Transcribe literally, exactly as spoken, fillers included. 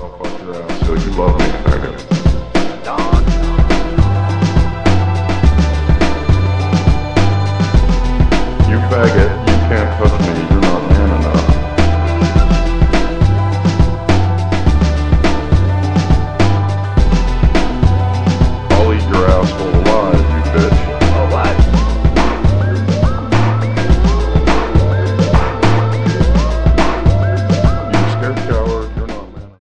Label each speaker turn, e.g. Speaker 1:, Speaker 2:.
Speaker 1: I'll fuck your ass. So you love me.